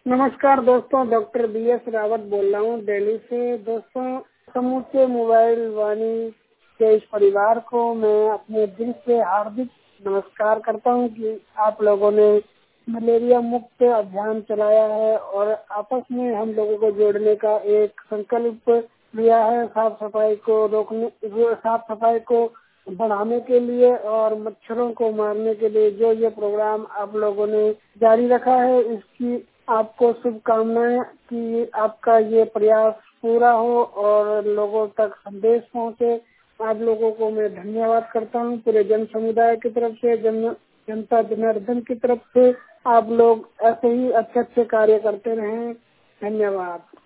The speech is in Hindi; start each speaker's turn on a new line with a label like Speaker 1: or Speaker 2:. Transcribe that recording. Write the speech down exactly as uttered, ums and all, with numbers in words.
Speaker 1: नमस्कार दोस्तों, डॉक्टर बी एस रावत बोल रहा हूँ दिल्ली से। दोस्तों, समूचे मोबाइल वाणी के इस परिवार को मैं अपने दिल से हार्दिक नमस्कार करता हूँ कि आप लोगों ने मलेरिया मुक्त अभियान चलाया है और आपस में हम लोगों को जोड़ने का एक संकल्प लिया है। साफ सफाई को रोकने, साफ सफाई को बढ़ाने के लिए और मच्छरों को मारने के लिए जो ये प्रोग्राम आप लोगों ने जारी रखा है, इसकी आपको शुभकामनाएं कि आपका ये प्रयास पूरा हो और लोगों तक संदेश पहुंचे। आप लोगों को मैं धन्यवाद करता हूं। पूरे जन समुदाय की तरफ से, जन जनता जनार्दन की तरफ से आप लोग ऐसे ही अच्छे अच्छे कार्य करते रहें। धन्यवाद।